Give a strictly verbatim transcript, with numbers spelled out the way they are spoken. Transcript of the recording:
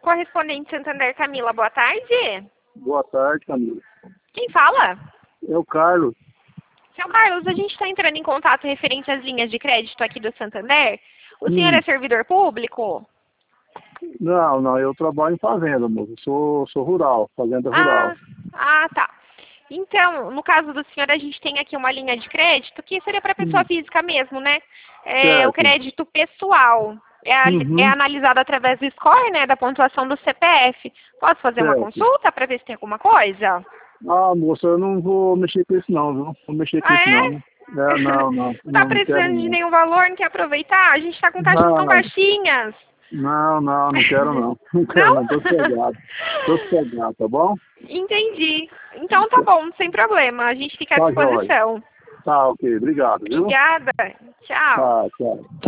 correspondente Santander, Camila, boa tarde. Boa tarde, Camila. Quem fala? É o Carlos. Seu Carlos, a gente está entrando em contato referente às linhas de crédito aqui do Santander. O senhor Hum. é servidor público? Não, não, eu trabalho em fazenda, moço. Eu sou, sou rural, fazenda rural. Ah, ah, tá. Então, no caso do senhor, a gente tem aqui uma linha de crédito que seria para pessoa Hum. física mesmo, né? É Certo. o crédito pessoal. É, a- Uhum. é analisado através do score, né? Da pontuação do C P F. Posso fazer uma Certo. consulta para ver se tem alguma coisa? Ah, moça, eu não vou mexer com isso não, viu? Vou mexer com Ah, isso é? não. É, não, não, Não tá não, não quero precisando de não. nenhum valor, não quer aproveitar? A gente tá com taxas que são Não, baixinhas. não, não, não quero não. Não quero Não? não, tô sossegado. Tô sossegado, tá bom? Entendi. Então tá bom, sem problema. A gente fica à Tá jóia. disposição. Tá, ok, obrigado, viu? Obrigada. Tchau. Tá, tchau.